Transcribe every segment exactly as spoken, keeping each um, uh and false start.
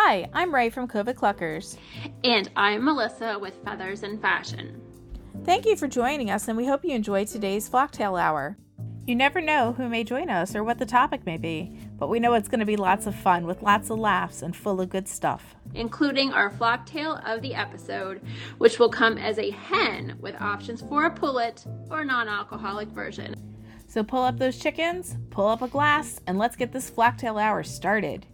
Hi, I'm Ray from COVID Cluckers. And I'm Melissa with Feathers and Fashion. Thank you for joining us, and we hope you enjoyed today's Flocktail Hour. You never know who may join us or what the topic may be, but we know it's going to be lots of fun with lots of laughs and full of good stuff. Including our flocktail of the episode, which will come as a hen with options for a pullet or non-alcoholic version. So pull up those chickens, pull up a glass, and let's get this Flocktail Hour started.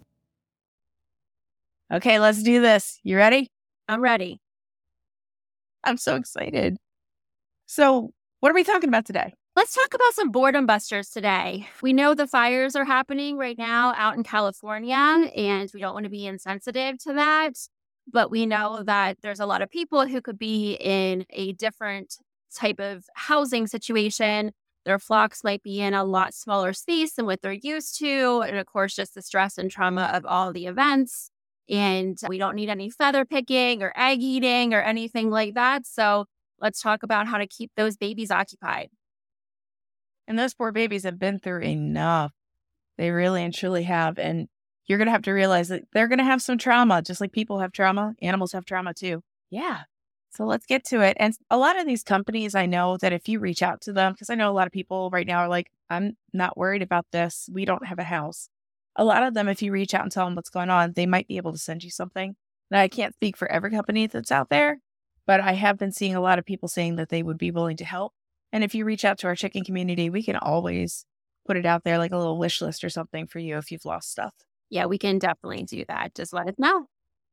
Okay, let's do this. You ready? I'm ready. I'm so excited. So, what are we talking about today? Let's talk about some boredom busters today. We know the fires are happening right now out in California, and we don't want to be insensitive to that. But we know that there's a lot of people who could be in a different type of housing situation. Their flocks might be in a lot smaller space than what they're used to. And of course, just the stress and trauma of all the events. And we don't need any feather picking or egg eating or anything like that. So let's talk about how to keep those babies occupied. And those poor babies have been through enough. They really and truly have. And you're going to have to realize that they're going to have some trauma, just like people have trauma. Animals have trauma too. Yeah. So let's get to it. And a lot of these companies, I know that if you reach out to them, because I know a lot of people right now are like, I'm not worried about this. We don't have a house. A lot of them, if you reach out and tell them what's going on, they might be able to send you something. Now, I can't speak for every company that's out there, but I have been seeing a lot of people saying that they would be willing to help. And if you reach out to our chicken community, we can always put it out there like a little wish list or something for you if you've lost stuff. Yeah, we can definitely do that. Just let us know.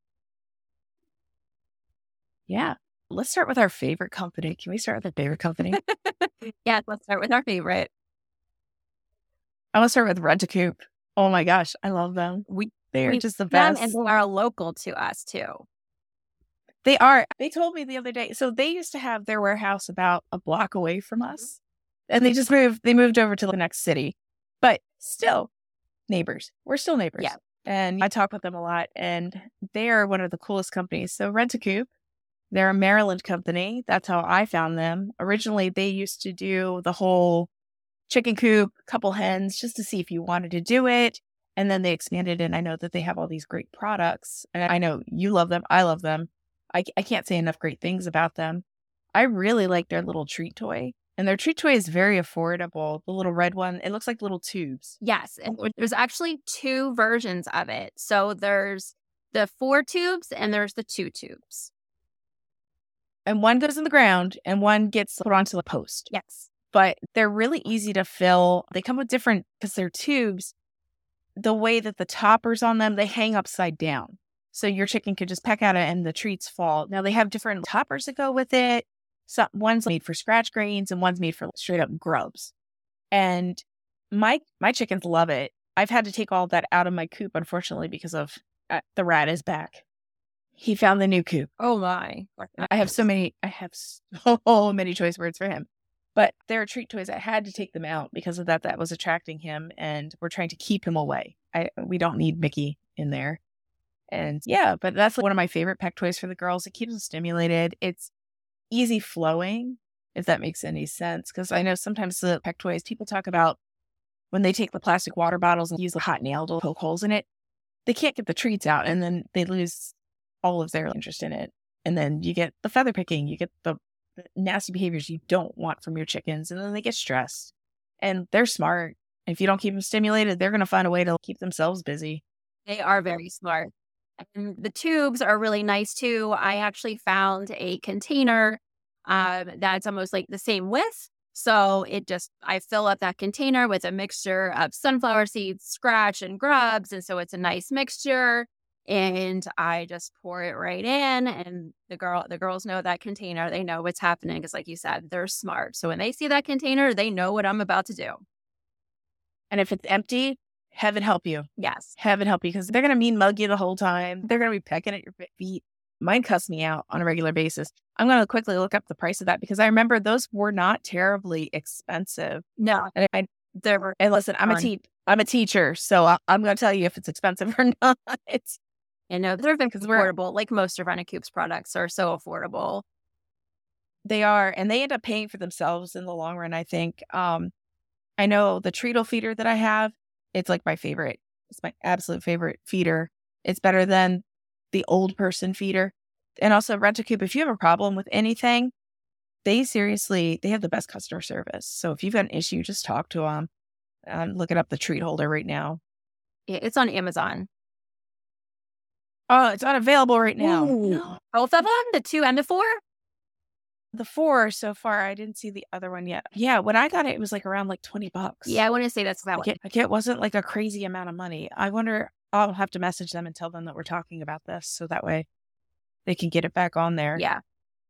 Yeah. Let's start with our favorite company. Can we start with our favorite company? Yeah, let's start with our favorite. I want to start with Rent-A-Coop. Oh my gosh, I love them. We They're we just the best. And they are local to us too. They are. They told me the other day. So they used to have their warehouse about a block away from us. And they just moved. They moved over to the next city. But still, neighbors. We're still neighbors. Yeah. And I talk with them a lot. And they are one of the coolest companies. So Rent-A-Coop, they're a Maryland company. That's how I found them. Originally, they used to do the whole chicken coop, couple hens, just to see if you wanted to do it. And then they expanded. And I know that they have all these great products. And I know you love them. I love them. I, I can't say enough great things about them. I really like their little treat toy. And their treat toy is very affordable. The little red one, it looks like little tubes. Yes. And there's actually two versions of it. So there's the four tubes and there's the two tubes. And one goes in the ground and one gets put onto the post. Yes. But they're really easy to fill. They come with different, because they're tubes, the way that the toppers on them, they hang upside down. So your chicken could just peck at it and the treats fall. Now they have different toppers that go with it. So one's made for scratch grains and one's made for straight up grubs. And my my chickens love it. I've had to take all that out of my coop, unfortunately, because of uh, the rat is back. He found the new coop. Oh my. I have so many, I have so many choice words for him. But there are treat toys. I had to take them out because of that. That was attracting him, and we're trying to keep him away. I we don't need Mickey in there. And yeah, but that's one of my favorite pet toys for the girls. It keeps them stimulated. It's easy flowing, if that makes any sense. Because I know sometimes the pet toys, people talk about when they take the plastic water bottles and use a hot nail to poke holes in it, they can't get the treats out, and then they lose all of their interest in it. And then you get the feather picking, you get the nasty behaviors you don't want from your chickens, and then they get stressed. And they're smart. If you don't keep them stimulated, they're going to find a way to keep themselves busy. They are very smart. And the tubes are really nice too. I actually found a container um, that's almost like the same width. So it just, I fill up that container with a mixture of sunflower seeds, scratch, and grubs. And so it's a nice mixture. And I just pour it right in, and the girl, the girls know that container. They know what's happening because, like you said, they're smart. So when they see that container, they know what I'm about to do. And if it's empty, heaven help you. Yes. Heaven help you, because they're going to mean mug you the whole time. They're going to be pecking at your feet. Mine cuss me out on a regular basis. I'm going to quickly look up the price of that because I remember those were not terribly expensive. No. And I, they're and listen, I'm a te- I'm a teacher, so I, I'm going to tell you if it's expensive or not. It's You know, they're very affordable. Like most of Rent-A-Coop's products are so affordable. They are, and they end up paying for themselves in the long run, I think. Um, I know the treacle feeder that I have, it's like my favorite. It's my absolute favorite feeder. It's better than the old person feeder. And also Rent-A-Coop, if you have a problem with anything, they seriously, they have the best customer service. So if you've got an issue, just talk to them. I'm looking up the treat holder right now. Yeah, it's on Amazon. Oh, it's unavailable right now. No. Both of them? The two and the four? The four so far. I didn't see the other one yet. Yeah, when I got it, it was like around like twenty bucks. Yeah, I want to say that's that like one. It, like it wasn't like a crazy amount of money. I wonder, I'll have to message them and tell them that we're talking about this. So that way they can get it back on there. Yeah.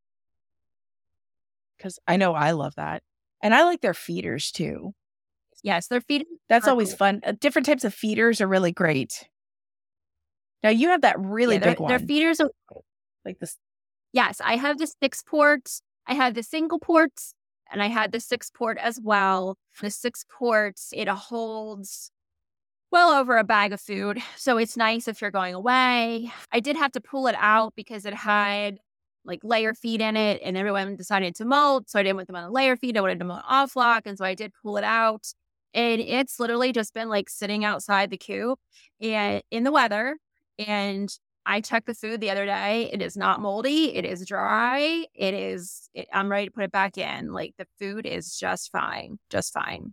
Because I know I love that. And I like their feeders too. Yes, their feeders. That's always fun. Uh, different types of feeders are really great. Now you have that really yeah, big one. Their feeders are like this. Yes, I have the six port. I have the single ports, and I had the six port as well. The six ports, it holds well over a bag of food. So it's nice if you're going away. I did have to pull it out because it had like layer feed in it, and everyone decided to molt. So I didn't want them on a layer feed. I wanted them on off lock. And so I did pull it out. And it's literally just been like sitting outside the coop and in the weather. And I checked the food the other day. It is not moldy. It is dry. It is, it, I'm ready to put it back in. Like the food is just fine, just fine.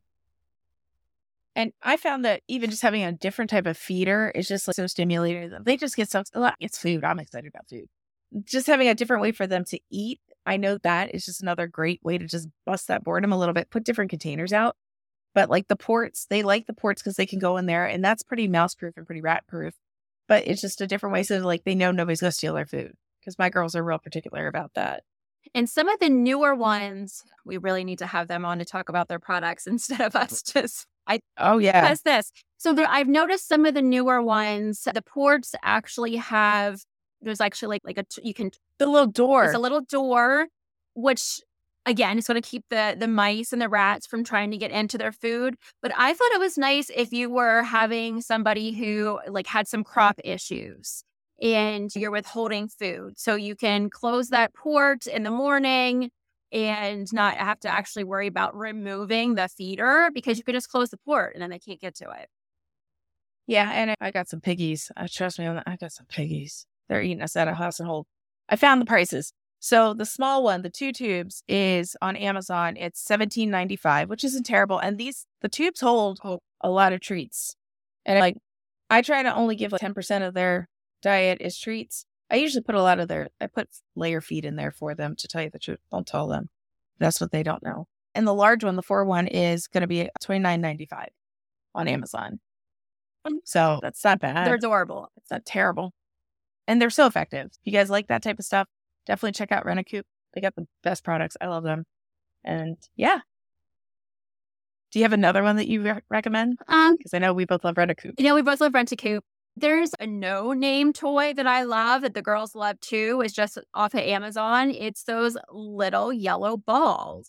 And I found that even just having a different type of feeder is just like so stimulating. They just get so, it's food. I'm excited about food. Just having a different way for them to eat. I know that is just another great way to just bust that boredom a little bit, put different containers out. But like the ports, they like the ports because they can go in there and that's pretty mouse proof and pretty rat proof. But it's just a different way. So like they know nobody's going to steal their food because my girls are real particular about that. And some of the newer ones, we really need to have them on to talk about their products instead of us just, I, oh yeah. Because this. So there, I've noticed some of the newer ones, the ports actually have, there's actually like, like a, you can. The little door. It's a little door, which again, it's going to keep the the mice and the rats from trying to get into their food. But I thought it was nice if you were having somebody who like had some crop issues and you're withholding food. So you can close that port in the morning and not have to actually worry about removing the feeder because you could just close the port and then they can't get to it. Yeah, and I got some piggies. Uh, trust me, I got some piggies. They're eating us out of house and hold. I found the prices. So the small one, the two tubes, is on Amazon. It's seventeen ninety-five, which isn't terrible. And these the tubes hold a lot of treats. And like, I try to only give like ten percent of their diet as treats. I usually put a lot of their, I put layer feed in there for them, to tell you the truth. Don't tell them. That's what they don't know. And the large one, the four one, is going to be twenty-nine ninety-five on Amazon. So that's not bad. They're adorable. It's not terrible. And they're so effective. If you guys like that type of stuff, definitely check out Rent-A-Coop. They got the best products. I love them. And yeah. Do you have another one that you re- recommend? Um, Because I know we both love Rent-A-Coop. You know, we both love Rent-A-Coop. There's a no-name toy that I love that the girls love too. It's just off of Amazon. It's those little yellow balls.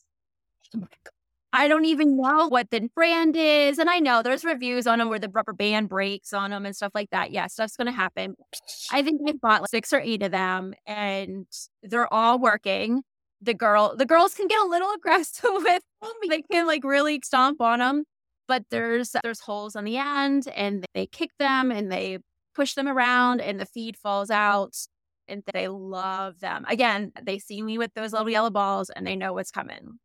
I don't even know what the brand is. And I know there's reviews on them where the rubber band breaks on them and stuff like that. Yeah, stuff's going to happen. I think I bought like six or eight of them and they're all working. The girl, the girls can get a little aggressive with them. They can like really stomp on them, but there's, there's holes on the end and they kick them and they push them around and the feed falls out and they love them. Again, they see me with those little yellow balls and they know what's coming.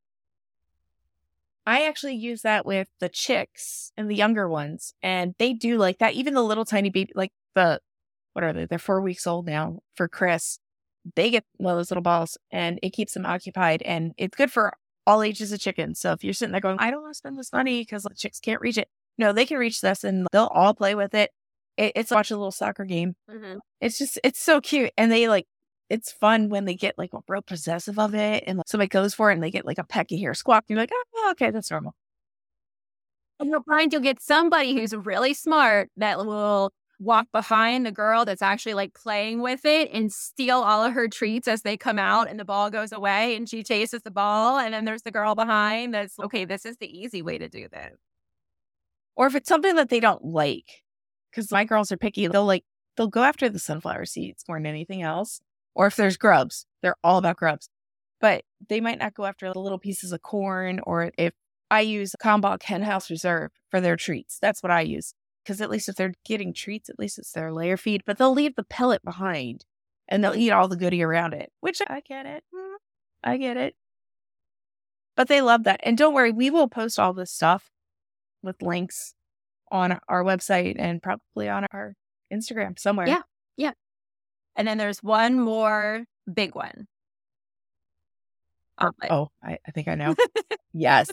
I actually use that with the chicks and the younger ones, and they do like that. Even the little tiny baby, like the, what are they? They're four weeks old now for Chris. They get one of those little balls and it keeps them occupied, and it's good for all ages of chickens. So if you're sitting there going, I don't want to spend this money because the chicks can't reach it. No, they can reach this and they'll all play with it. it it's watch a little soccer game. Mm-hmm. It's just, it's so cute. And they like, it's fun when they get like real possessive of it and like, somebody goes for it and they get like a peck, you hear a squawk. And you're like, oh, okay, that's normal. And you'll find you'll get somebody who's really smart that will walk behind the girl that's actually like playing with it and steal all of her treats as they come out and the ball goes away and she chases the ball. And then there's the girl behind that's, okay, this is the easy way to do this. Or if it's something that they don't like, because my girls are picky, they'll like, they'll go after the sunflower seeds more than anything else. Or if there's grubs, they're all about grubs. But they might not go after the little pieces of corn. Or if I use Kalmbach Hen House Reserve for their treats, that's what I use. because at least if they're getting treats, at least it's their layer feed, but they'll leave the pellet behind and they'll eat all the goodie around it, which I get it. I get it. But they love that. And don't worry, we will post all this stuff with links on our website and probably on our Instagram somewhere. Yeah. Yeah. And then there's one more big one. Omelet. Oh, I, I think I know. Yes.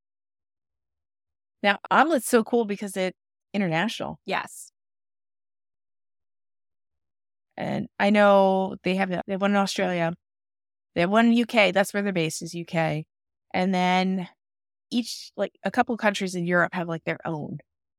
Now, omelet's so cool because it's international. Yes. And I know they have, they have one in Australia. They have one in U K. That's where they're based, is U K. And then each, like a couple countries in Europe have like their own.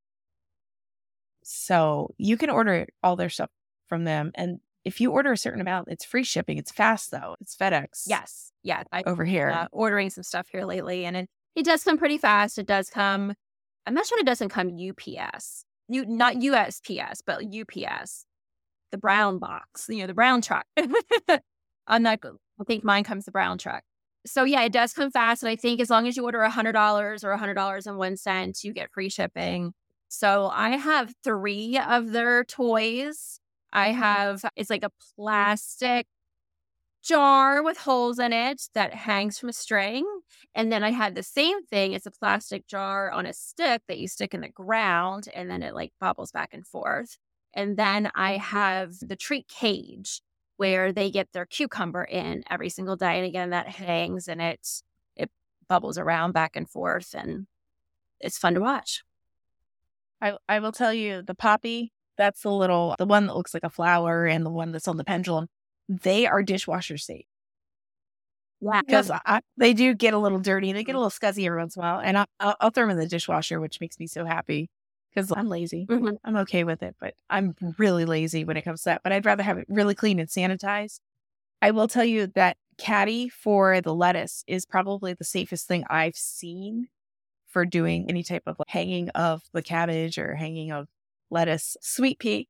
So you can order all their stuff from them. And if you order a certain amount, it's free shipping. It's fast though. It's FedEx. Yes. Yeah. I, over here. Uh, ordering some stuff here lately. And it, it does come pretty fast. It does come, I'm not sure it doesn't come U P S. You, not U S P S, but U P S. The brown box, you know, the brown truck. I'm not, I think mine comes the brown truck. So yeah, it does come fast. And I think as long as you order one hundred dollars or one hundred dollars and one cent, you get free shipping. So I have three of their toys. I have, it's like a plastic jar with holes in it that hangs from a string. And then I had the same thing. It's a plastic jar on a stick that you stick in the ground and then it like bubbles back and forth. And then I have the treat cage where they get their cucumber in every single day. And again, that hangs and it, it bubbles around back and forth and it's fun to watch. I, I will tell you, the Poppy, that's the little, the one that looks like a flower and the one that's on the pendulum, they are dishwasher safe. Yeah. Because they do get a little dirty. They get a little scuzzy every once in a while. And I, I'll, I'll throw them in the dishwasher, which makes me so happy because I'm lazy. Mm-hmm. I'm okay with it, but I'm really lazy when it comes to that. But I'd rather have it really clean and sanitized. I will tell you that Caddy for the lettuce is probably the safest thing I've seen for doing any type of like hanging of the cabbage or hanging of lettuce. Sweet Pea,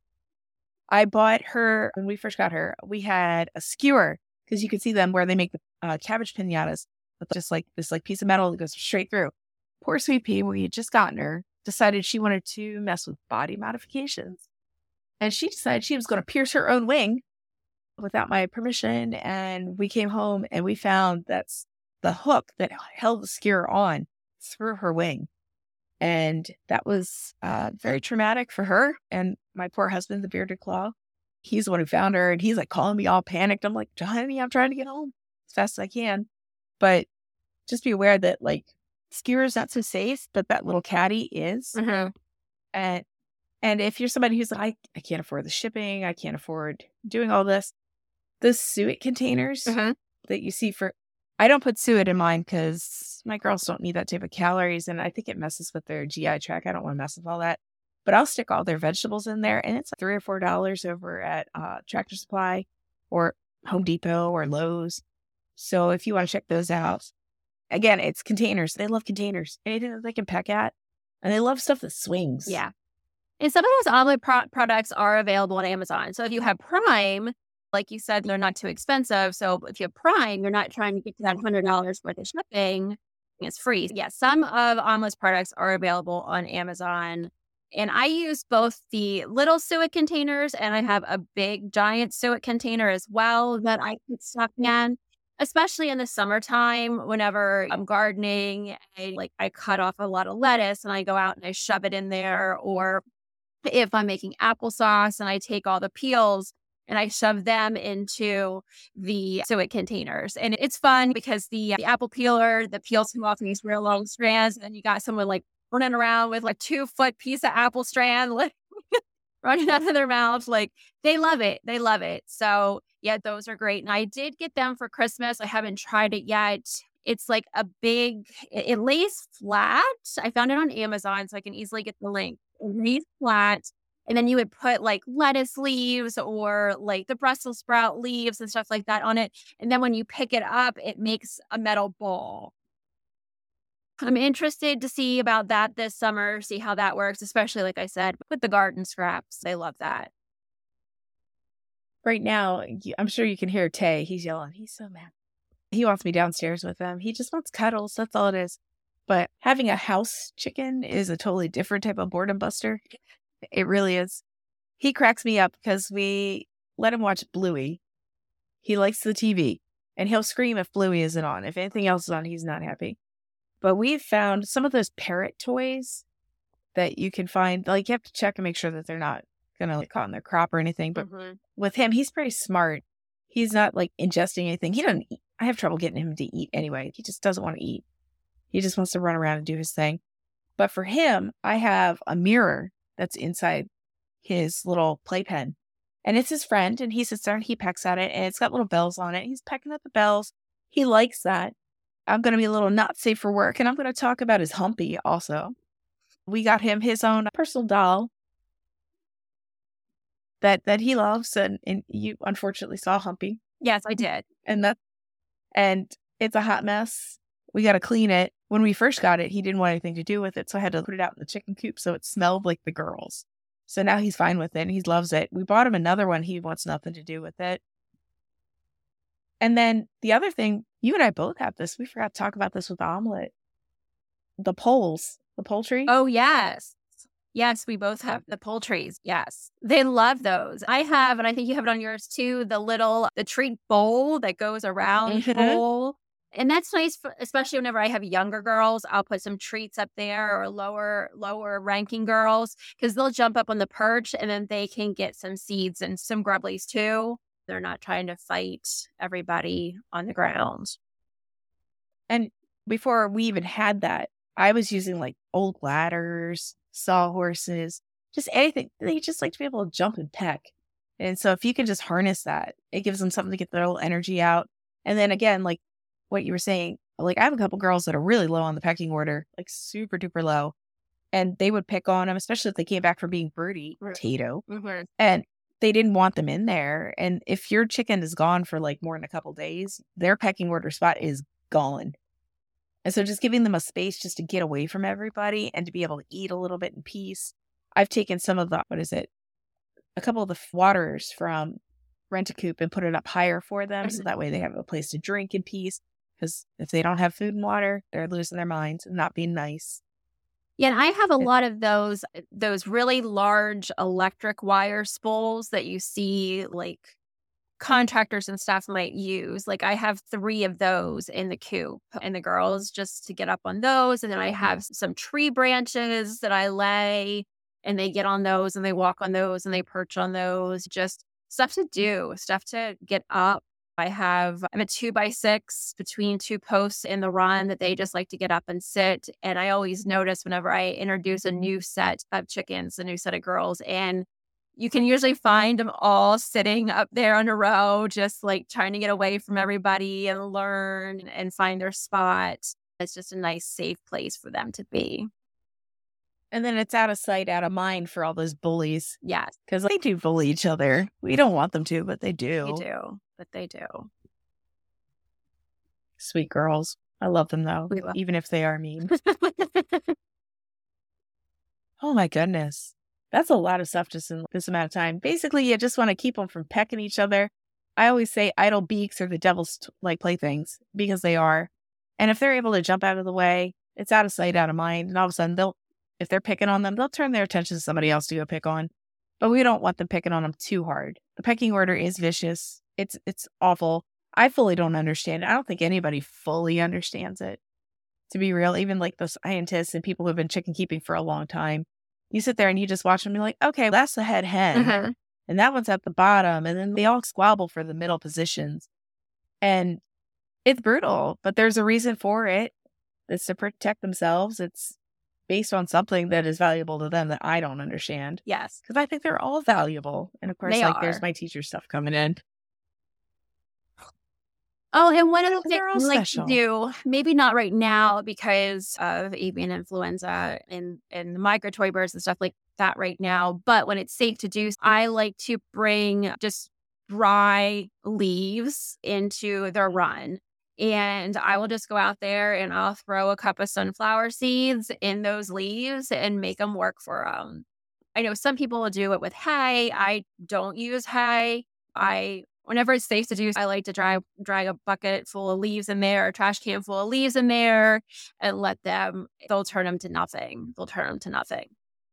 I bought her, when we first got her, we had a skewer because you could see them where they make the uh, cabbage piñatas with just like this like piece of metal that goes straight through. Poor Sweet Pea, we had just gotten her, decided she wanted to mess with body modifications. And she decided she was going to pierce her own wing without my permission. And we came home and we found that's the hook that held the skewer on through her wing. And that was uh, very traumatic for her. And my poor husband, the bearded claw, he's the one who found her. And he's like calling me all panicked. I'm like, Johnny, I'm trying to get home as fast as I can. But just be aware that like skewer is not so safe, but that little caddy is. Mm-hmm. And and if you're somebody who's like, I, I can't afford the shipping, I can't afford doing all this, the suet containers Mm-hmm. that you see for, I don't put suet in mine because my girls don't need that type of calories. And I think it messes with their G I tract. I don't want to mess with all that. But I'll stick all their vegetables in there. And it's like three or four dollars over at uh, Tractor Supply or Home Depot or Lowe's. So if you want to check those out, again, it's containers. They love containers. Anything that they can peck at. And they love stuff that swings. Yeah. And some of those omelet pro- products are available on Amazon. So if you have Prime, like you said, they're not too expensive. So if you have Prime, you're not trying to get to that one hundred dollars worth of shipping. It's free. Yeah, some of Omelet's products are available on Amazon. And I use both the little suet containers and I have a big giant suet container as well that I put stuff in, especially in the summertime whenever I'm gardening. I, like I cut off a lot of lettuce and I go out and I shove it in there. Or if I'm making applesauce and I take all the peels and I shove them into the suet containers. And it's fun because the, the apple peeler, the peels come off in these real long strands. And then you got someone like running around with like a two foot piece of apple strand like, running out of their mouths. Like they love it. They love it. So yeah, those are great. And I did get them for Christmas. I haven't tried it yet. It's like a big, it, it lays flat. I found it on Amazon so I can easily get the link. It lays flat. And then you would put like lettuce leaves or like the Brussels sprout leaves and stuff like that on it. And then when you pick it up, it makes a metal ball. I'm interested to see about that this summer, see how that works, especially like I said, with the garden scraps. They love that. Right now, I'm sure you can hear Tay. He's yelling. He's so mad. He wants me downstairs with him. He just wants cuddles. That's all it is. But having a house chicken is a totally different type of boredom buster. It really is. He cracks me up because we let him watch Bluey. He likes the T V, and he'll scream if Bluey isn't on. If anything else is on, he's not happy. But we've found some of those parrot toys that you can find. Like, you have to check and make sure that they're not going to like caught in their crop or anything. But Mm-hmm. with him, he's pretty smart. He's not like ingesting anything. He doesn't eat. I have trouble getting him to eat anyway. He just doesn't want to eat. He just wants to run around and do his thing. But for him, I have a mirror that's inside his little playpen. And it's his friend, and he sits there and he pecks at it, and it's got little bells on it. He's pecking at the bells. He likes that. I'm going to be a little not safe for work, and I'm going to talk about his Humpy also. We got him his own personal doll that that he loves, and, and you unfortunately saw Humpy. Yes, I did. And that, and it's a hot mess. We got to clean it. When we first got it, he didn't want anything to do with it, so I had to put it out in the chicken coop so it smelled like the girls. So now he's fine with it and he loves it. We bought him another one. He wants nothing to do with it. And then the other thing, you and I both have this. We forgot to talk about this with the omelet. The poles, the poultry. Oh, yes. Yes, we both have the poultries. Yes. They love those. I have, and I think you have it on yours too, the little, the treat bowl that goes around Mhm. bowl. And that's nice, for, especially whenever I have younger girls. I'll put some treats up there, or lower lower ranking girls, because they'll jump up on the perch and then they can get some seeds and some grubblies too. They're not trying to fight everybody on the ground. And before we even had that, I was using like old ladders, sawhorses, just anything. They just like to be able to jump and peck. And so if you can just harness that, it gives them something to get their little energy out. And then again, like what you were saying, like I have a couple girls that are really low on the pecking order, like super duper low. And they would pick on them, especially if they came back from being broody, Right. potato. Mm-hmm. And they didn't want them in there. And if your chicken is gone for like more than a couple days, their pecking order spot is gone. And so just giving them a space just to get away from everybody and to be able to eat a little bit in peace. I've taken some of the, what is it? A couple of the waters from Rent-A-Coop and put it up higher for them. So that way they have a place to drink in peace. Because if they don't have food and water, they're losing their minds and not being nice. Yeah, and I have a It- lot of those those really large electric wire spools that you see like contractors and stuff might use. Like I have three of those in the coop, and the girls just to get up on those. And then I have some tree branches that I lay, and they get on those and they walk on those and they perch on those. Just stuff to do, stuff to get up. I have, I'm a two by six between two posts in the run that they just like to get up and sit. And I always notice whenever I introduce a new set of chickens, a new set of girls, and you can usually find them all sitting up there on a row, just like trying to get away from everybody and learn and find their spot. It's just a nice, safe place for them to be. And then it's out of sight, out of mind for all those bullies. Yes, Because they do bully each other. We don't want them to, but they do. they do, but they do. Sweet girls. I love them though, We love- even if they are mean. Oh my goodness. That's a lot of stuff just in this amount of time. Basically, you just want to keep them from pecking each other. I always say idle beaks are the devil's like playthings because they are. And if they're able to jump out of the way, it's out of sight, out of mind. And all of a sudden, they'll, if they're picking on them, they'll turn their attention to somebody else to go pick on. But we don't want them picking on them too hard. The pecking order is vicious. It's it's awful. I fully don't understand it. I don't think anybody fully understands it. To be real, even like the scientists and people who have been chicken keeping for a long time, you sit there and you just watch them and be like, okay, that's the head hen. Mhm. And that one's at the bottom. And then they all squabble for the middle positions. And it's brutal, but there's a reason for it. It's to protect themselves. It's based on something that is valuable to them that I don't understand. Yes. Because I think they're all valuable. And of course, They like are. there's my teacher stuff coming in. Oh, and one of the And things they're all we like special. to do, maybe not right now because of avian influenza and, and the migratory birds and stuff like that right now, but when it's safe to do, I like to bring just dry leaves into their run. And I will just go out there and I'll throw a cup of sunflower seeds in those leaves and make them work for them. I know some people will do it with hay. I don't use hay. I whenever it's safe to do, I like to drag, drag a bucket full of leaves in there, a trash can full of leaves in there, and let them, they'll turn them to nothing. They'll turn them to nothing.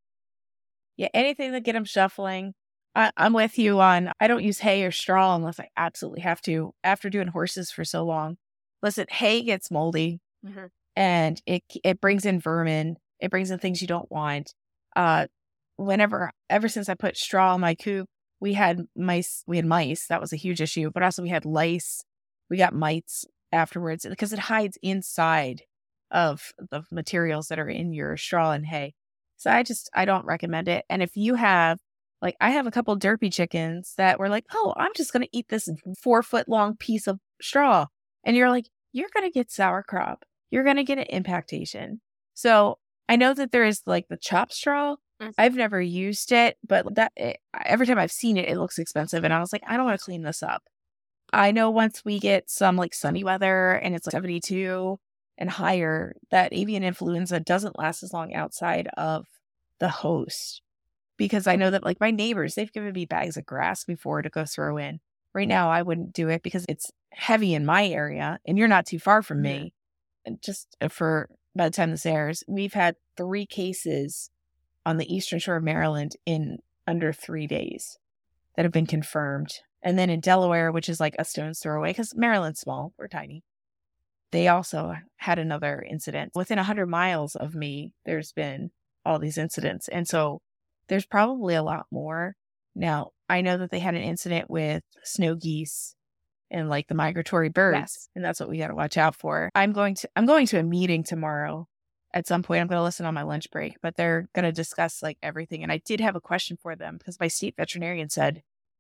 Yeah, anything to get them shuffling. I, I'm with you on, I don't use hay or straw unless I absolutely have to. After doing horses for so long, listen, hay gets moldy mm-hmm. and it it brings in vermin. It brings in things you don't want. Uh, whenever, ever since I put straw in my coop, we had mice. We had mice. That was a huge issue. But also we had lice. We got mites afterwards because it hides inside of the materials that are in your straw and hay. So I just, I don't recommend it. And if you have, like, I have a couple derpy chickens that were like, oh, I'm just going to eat this four foot long piece of straw. And you're like, you're going to get sauerkraut. You're going to get an impactation. So I know that there is like the chopped straw. Mm-hmm. I've never used it, but that it, every time I've seen it, it looks expensive. And I was like, I don't want to clean this up. I know once we get some like sunny weather and it's like seventy-two and higher, that avian influenza doesn't last as long outside of the host. Because I know that like my neighbors, they've given me bags of grass before to go throw in. Right now, I wouldn't do it because it's heavy in my area and you're not too far from me. And just for by the time this airs, we've had three cases on the eastern shore of Maryland in under three days that have been confirmed. And then in Delaware, which is like a stone's throw away, because Maryland's small, we're tiny. They also had another incident. Within one hundred miles of me, there's been all these incidents. And so there's probably a lot more. Now, I know that they had an incident with snow geese and like the migratory birds. Yes. And that's what we got to watch out for. I'm going to I'm going to a meeting tomorrow. At some point, I'm going to listen on my lunch break, but they're going to discuss like everything. And I did have a question for them because my state veterinarian said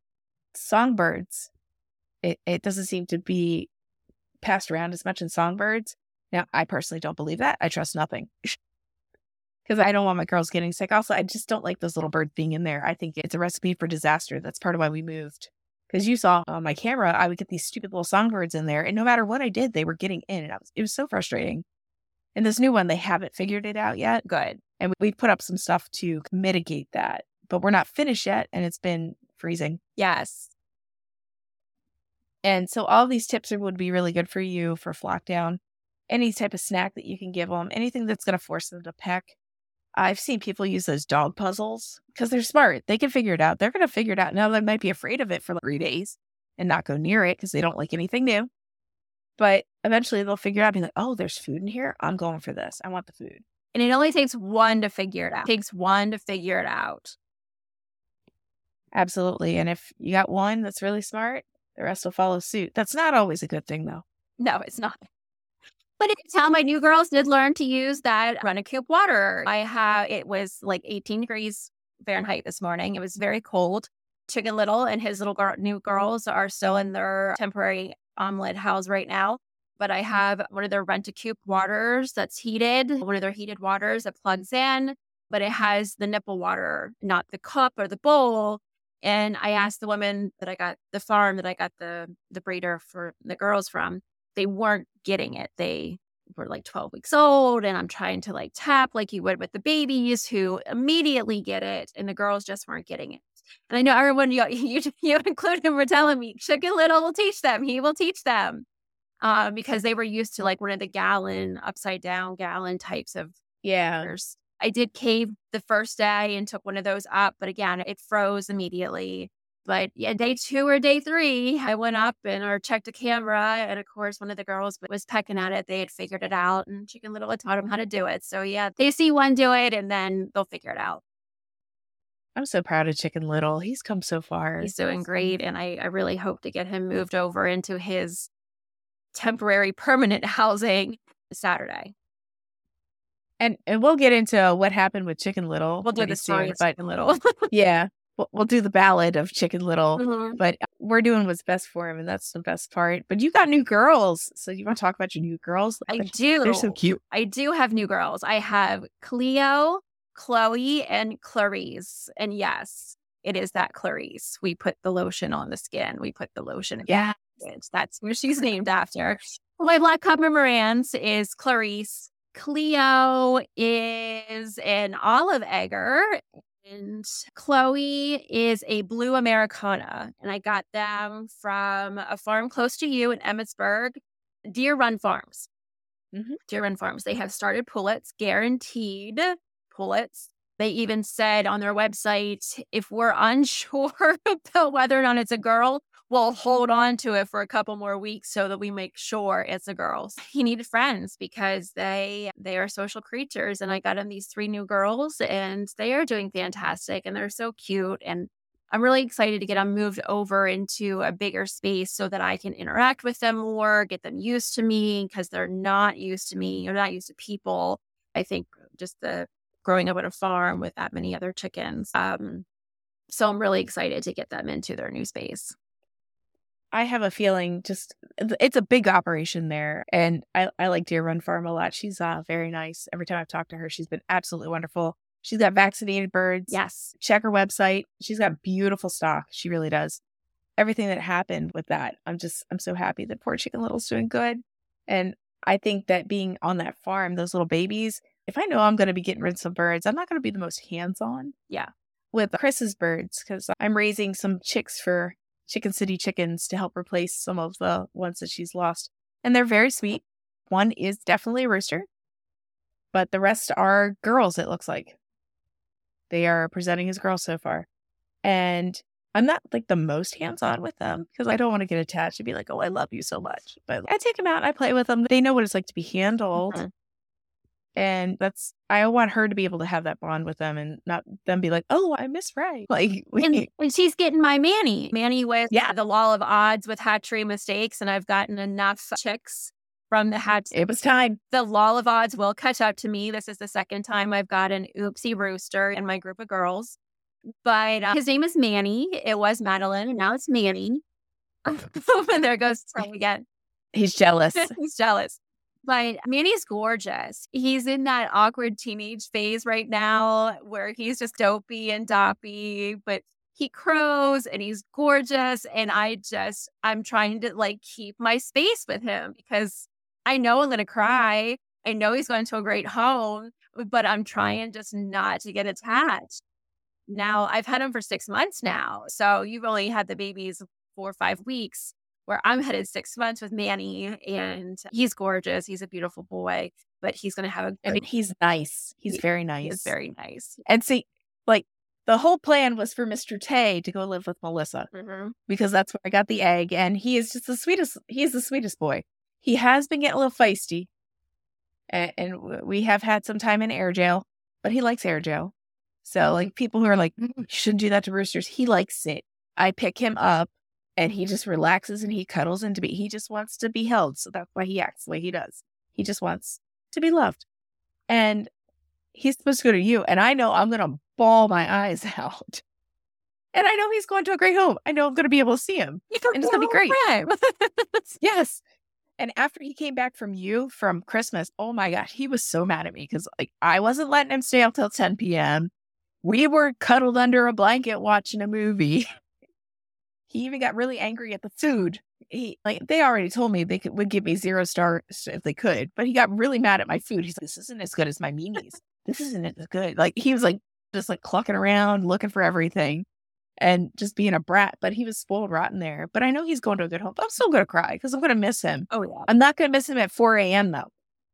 songbirds, it, it doesn't seem to be passed around as much in songbirds. Now, I personally don't believe that. I trust nothing because I don't want my girls getting sick. Also, I just don't like those little birds being in there. I think it's a recipe for disaster. That's part of why we moved. Because you saw on my camera, I would get these stupid little songbirds in there. And no matter what I did, they were getting in. And I was, it was so frustrating. And this new one, they haven't figured it out yet. Good. And we put up some stuff to mitigate that. But we're not finished yet. And it's been freezing. Yes. And so all of these tips would be really good for you for flockdown. Any type of snack that you can give them. Anything that's going to force them to peck. I've seen people use those dog puzzles because they're smart. They can figure it out. They're going to figure it out. Now, they might be afraid of it for like three days and not go near it because they don't like anything new. But eventually they'll figure it out and be like, oh, there's food in here. I'm going for this. I want the food. And it only takes one to figure it out. It takes one to figure it out. Absolutely. And if you got one that's really smart, the rest will follow suit. That's not always a good thing, though. No, it's not. But you can tell my new girls did learn to use that Rent-A-Coop water. I have, it was like eighteen degrees Fahrenheit this morning. It was very cold. Chicken Little and his little girl, new girls are still in their temporary omelet house right now. But I have one of their Rent-A-Coop waters that's heated, one of their heated waters that plugs in, but it has the nipple water, not the cup or the bowl. And I asked the woman that I got, the farm that I got the, the breeder for the girls from, they weren't getting it. They were like twelve weeks old, and I'm trying to like tap like you would with the babies who immediately get it, and the girls just weren't getting it. And I know everyone, you, you, you included, were telling me, Chicken Little will teach them. He will teach them. Uh, because they were used to like one of the gallon, upside down gallon types of yeah. waters. I did cave the first day and took one of those up, but again, it froze immediately. But yeah, day two or day three, I went up and or checked a camera. And of course, one of the girls was pecking at it. They had figured it out, and Chicken Little had taught them how to do it. So yeah, they see one do it and then they'll figure it out. I'm so proud of Chicken Little. He's come so far. He's doing great. And I, I really hope to get him moved over into his temporary permanent housing Saturday. And and we'll get into what happened with Chicken Little. We'll do the story of Chicken Little. Yeah. We'll, we'll do the ballad of Chicken Little, mm-hmm. but we're doing what's best for him, and that's the best part. But you got new girls, so you want to talk about your new girls? I do. They're so cute. I do have new girls. I have Cleo, Chloe, and Clarice. And yes, it is that Clarice. We put the lotion on the skin. We put the lotion in yeah. the package. That's where she's named after. My Black Pomeranians is Clarice. Cleo is an olive egger. And Chloe is a blue Americana, and I got them from a farm close to you in Emmitsburg, Deer Run Farms. Mm-hmm. Deer Run Farms. They have started pullets, guaranteed pullets. They even said on their website, if we're unsure about whether or not it's a girl, we'll hold on to it for a couple more weeks so that we make sure it's a girl. He needed friends because they they are social creatures. And I got him these three new girls, and they are doing fantastic, and they're so cute. And I'm really excited to get them moved over into a bigger space so that I can interact with them more, get them used to me, because they're not used to me. They're not used to people. I think just the growing up on a farm with that many other chickens. Um, so I'm really excited to get them into their new space. I have a feeling just it's a big operation there. And I, I like Deer Run Farm a lot. She's uh, very nice. Every time I've talked to her, she's been absolutely wonderful. She's got vaccinated birds. Yes. Check her website. She's got beautiful stock. She really does. Everything that happened with that, I'm just, I'm so happy that poor Chicken Little's doing good. And I think that being on that farm, those little babies, if I know I'm going to be getting rid of some birds, I'm not going to be the most hands-on. Yeah. With Chris's birds, because I'm raising some chicks for Chicken City Chickens to help replace some of the ones that she's lost. And they're very sweet. One is definitely a rooster, but the rest are girls, it looks like. They are presenting as girls so far. And I'm not like the most hands-on with them because I don't want to get attached and be like, oh, I love you so much. But I take them out and I play with them. They know what it's like to be handled. Mm-hmm. And that's, I want her to be able to have that bond with them and not them be like, oh, I miss Ray. Like, we, and, and she's getting my Manny. Manny with yeah. the law of odds with hatchery mistakes. And I've gotten enough chicks from the hatch. It was time. The law of odds will catch up to me. This is the second time I've got an oopsie rooster in my group of girls. But uh, his name is Manny. It was Madeline, and now it's Manny. And there goes Trey again. He's jealous. He's jealous. But Manny's gorgeous. He's in that awkward teenage phase right now where he's just dopey and doppy, but he crows and he's gorgeous. And I just, I'm trying to like keep my space with him because I know I'm going to cry. I know he's going to a great home, but I'm trying just not to get attached. Now, I've had him for six months now. So you've only had the babies four or five weeks. Where I'm headed six months with Manny, and he's gorgeous. He's a beautiful boy, but he's going to have a... I mean, he's nice. He's he, very nice. He's very nice. And see, like, the whole plan was for Mister Tay to go live with Melissa, mm-hmm. because that's where I got the egg, and he is just the sweetest, he is the sweetest boy. He has been getting a little feisty, and, and we have had some time in air jail, but he likes air jail. So, like, people who are like, mm, you shouldn't do that to roosters, he likes it. I pick him up, and he just relaxes and he cuddles into me. He just wants to be held. So that's why he acts the way he does. He just wants to be loved. And he's supposed to go to you. And I know I'm going to bawl my eyes out. And I know he's going to a great home. I know I'm going to be able to see him. And it's going to be great. Yes. And after he came back from you from Christmas, oh my gosh, he was so mad at me because like I wasn't letting him stay out till ten p.m. We were cuddled under a blanket watching a movie. He even got really angry at the food. He like they already told me they could, would give me zero stars if they could, but he got really mad at my food. He's like, "This isn't as good as my meanies. This isn't as good." Like he was like just like clucking around, looking for everything, and just being a brat. But he was spoiled rotten there. But I know he's going to a good home. But I'm still gonna cry because I'm gonna miss him. Oh yeah, I'm not gonna miss him at four a.m. though.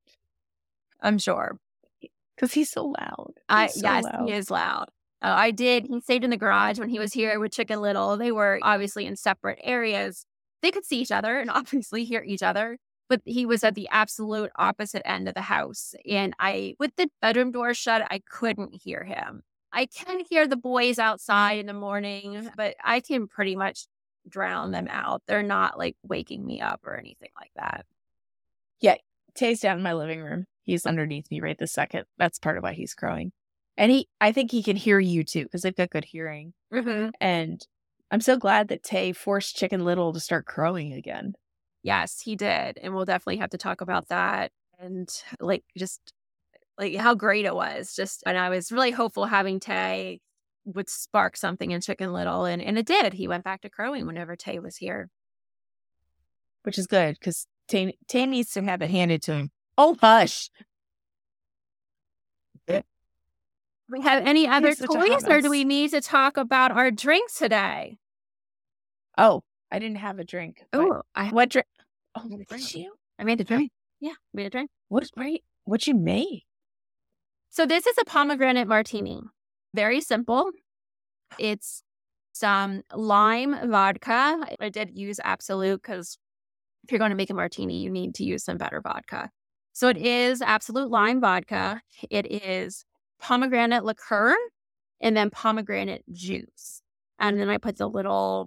I'm sure because he's so loud. He's I so yes, loud. He is loud. Uh, I did. He stayed in the garage when he was here with Chicken Little. They were obviously in separate areas. They could see each other and obviously hear each other, but he was at the absolute opposite end of the house. And I, with the bedroom door shut, I couldn't hear him. I can hear the boys outside in the morning, but I can pretty much drown them out. They're not like waking me up or anything like that. Yeah. Tay's down in my living room. He's underneath me right this second. That's part of why he's crowing. And he, I think he can hear you too, because they've got good hearing. Mm-hmm. And I'm so glad that Tay forced Chicken Little to start crowing again. Yes, he did. And we'll definitely have to talk about that. And like, just like how great it was. Just, and I was really hopeful having Tay would spark something in Chicken Little. And, and it did. He went back to crowing whenever Tay was here. Which is good, because Tay, Tay needs to have it handed to him. Oh, hush. we have any other He's such a hot toys, or do mess. we need to talk about our drinks today? Oh, I didn't have a drink. but Oh, I What drink? Oh, made a drink. did you? I made a drink. Yeah, made a drink. What, right? What you made? So this is a pomegranate martini. Very simple. It's some lime vodka. I did use Absolute because if you're going to make a martini, you need to use some better vodka. So it is Absolute lime vodka. It is pomegranate liqueur and then pomegranate juice. And then I put the little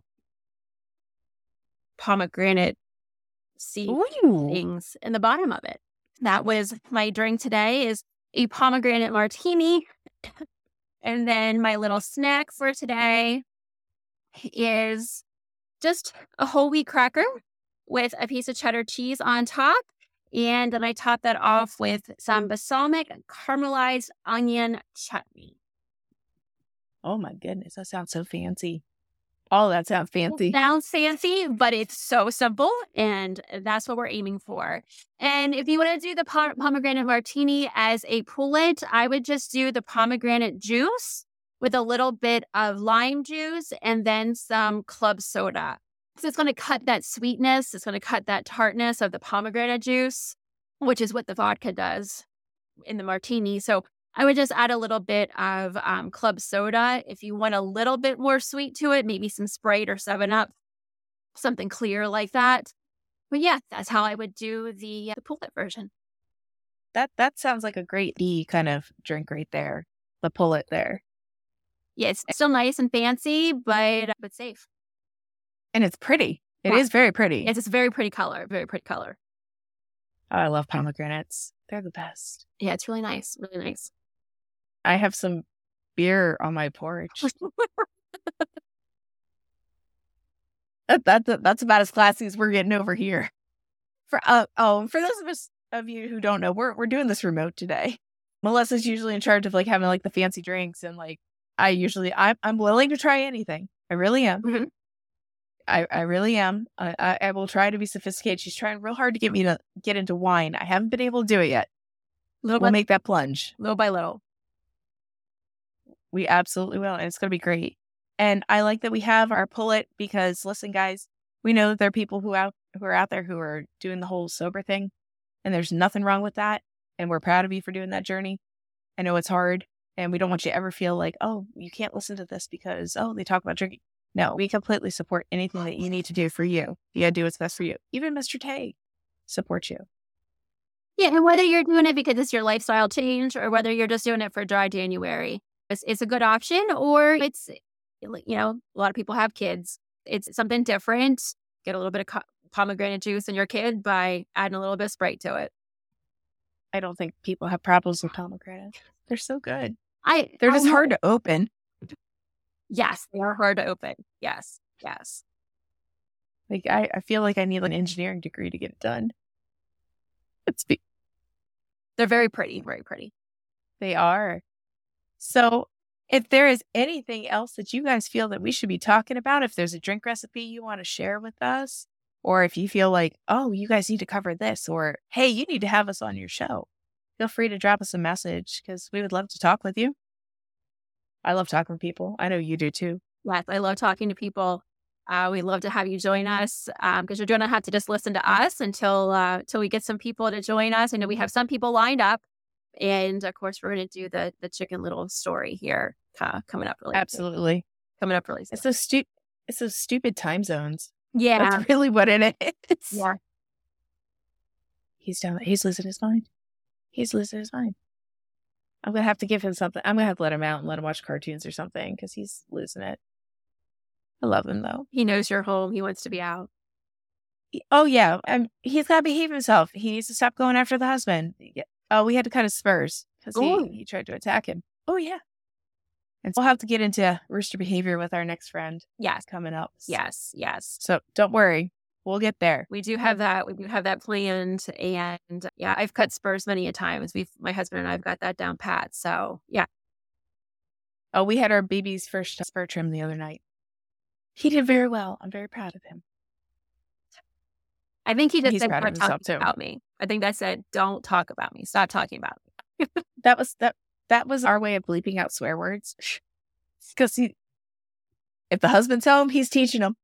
pomegranate seed Ooh. things in the bottom of it. That was my drink today, is a pomegranate martini. And then my little snack for today is just a whole wheat cracker with a piece of cheddar cheese on top. And then I top that off with some balsamic caramelized onion chutney. Oh my goodness, that sounds so fancy. All that sounds fancy. It sounds fancy, but it's so simple, and that's what we're aiming for. And if you want to do the pom- pomegranate martini as a poulet, I would just do the pomegranate juice with a little bit of lime juice and then some club soda. So it's going to cut that sweetness. It's going to cut that tartness of the pomegranate juice, which is what the vodka does in the martini. So I would just add a little bit of um, club soda. If you want a little bit more sweet to it, maybe some Sprite or seven up, something clear like that. But yeah, that's how I would do the, uh, the poulet version. That that sounds like a great tea kind of drink right there. The pullet there. Yeah, it's still nice and fancy, but, but safe. And it's pretty. It is Yeah. very pretty. It's just a very pretty color, very pretty color. Oh, I love pomegranates. They're the best. Yeah, it's really nice, really nice. I have some beer on my porch. that, that, that's about as classy as we're getting over here. For uh, oh, for those of us of you who don't know, we're we're doing this remote today. Melissa's usually in charge of like having like the fancy drinks, and like I usually I'm I'm willing to try anything. I really am. Mhm. I, I really am. I, I I will try to be sophisticated. She's trying real hard to get me to get into wine. I haven't been able to do it yet. Little We'll by make that plunge. little by little. We absolutely will. And it's going to be great. And I like that we have our pullet because, listen, guys, we know that there are people who out who are out there who are doing the whole sober thing. And there's nothing wrong with that. And we're proud of you for doing that journey. I know it's hard. And we don't want you to ever feel like, oh, you can't listen to this because, oh, they talk about drinking. No, we completely support anything that you need to do for you. You got to do what's best for you. Even Mister Tay supports you. Yeah, and whether you're doing it because it's your lifestyle change or whether you're just doing it for dry January, it's, it's a good option. Or it's, you know, a lot of people have kids. It's something different. Get a little bit of co- pomegranate juice in your kid by adding a little bit of Sprite to it. I don't think people have problems with pomegranates. They're so good. I They're I just know- hard to open. Yes, they are hard to open. Yes, yes. Like I, I feel like I need an engineering degree to get it done. It's be- They're very pretty, very pretty. They are. So if there is anything else that you guys feel that we should be talking about, if there's a drink recipe you want to share with us, or if you feel like, oh, you guys need to cover this, or hey, you need to have us on your show, feel free to drop us a message because we would love to talk with you. I love talking to people. I know you do too. Yes, I love talking to people. Uh, we love to have you join us because um, you're going to have to just listen to us until uh, until we get some people to join us. I know we have some people lined up. And of course, we're going to do the the Chicken Little story here uh, coming up really soon. Absolutely. Coming up really soon. It's those stu- It's those stupid time zones. Yeah. That's really what it is. Yeah. He's down. He's losing his mind. He's losing his mind. I'm going to have to give him something. I'm going to have to let him out and let him watch cartoons or something because he's losing it. I love him though. He knows you're home. He wants to be out. Oh yeah. Um, he's got to behave himself. He needs to stop going after the husband. Yeah. Oh, we had to cut his spurs because Ooh. he, he tried to attack him. Oh yeah. And so we'll have to get into rooster behavior with our next friend Yes. coming up. Yes. Yes. So don't worry. We'll get there. We do have that. We do have that planned. And yeah, I've cut spurs many a times. We've, my husband and I have got that down pat. So yeah. Oh, we had our baby's first spur trim the other night. He did very well. I'm very proud of him. I think he just He's said, proud of "Stop himself, talking too. about me." I think that said, "Don't talk about me. Stop talking about me." That was that. That was our way of bleeping out swear words. Because he, if the husband's home, he's teaching them.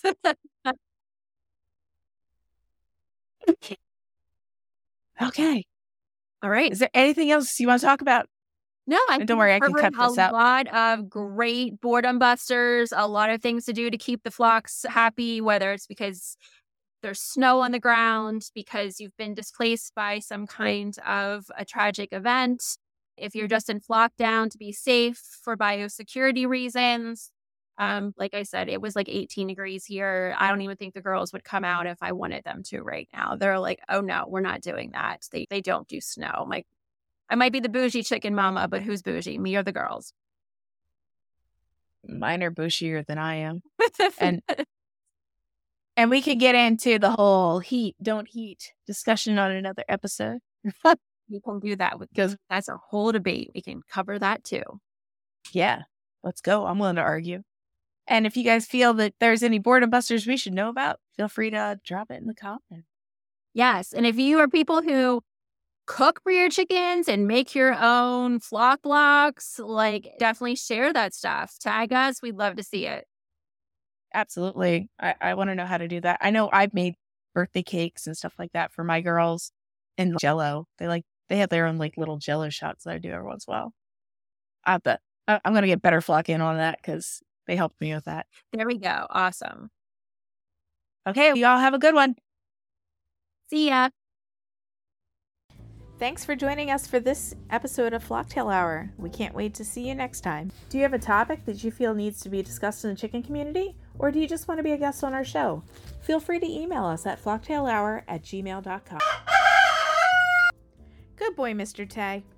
Okay. All right. Is there anything else you want to talk about? No, I And don't worry, I can cut this out. A lot of great boredom busters, a lot of things to do to keep the flocks happy, whether it's because there's snow on the ground, because you've been displaced by some kind of a tragic event. If you're just in flock down to be safe for biosecurity reasons. Um, like I said, it was like eighteen degrees here. I don't even think the girls would come out if I wanted them to right now. They're like, oh no, we're not doing that. They they don't do snow. I'm like, I might be the bougie chicken mama, but who's bougie? Me or the girls? Mine are bougier than I am. and and we can get into the whole heat, don't heat discussion on another episode. We can do that because that's a whole debate. We can cover that too. Yeah, let's go. I'm willing to argue. And if you guys feel that there's any boredom busters we should know about, feel free to drop it in the comments. Yes. And if you are people who cook for your chickens and make your own flock blocks, like definitely share that stuff. Tag us. We'd love to see it. Absolutely. I, I want to know how to do that. I know I've made birthday cakes and stuff like that for my girls and Jell-O. They like, they have their own like little Jell-O shots that I do every once in a while. I bet I, I'm going to get better flock in on that because they helped me with that. There we go. Awesome. Okay. Y'all have a good one. See ya. Thanks for joining us for this episode of Flocktail Hour. We can't wait to see you next time. Do you have a topic that you feel needs to be discussed in the chicken community? Or do you just want to be a guest on our show? Feel free to email us at flocktailhour at gmail dot com. Good boy, Mister Tay.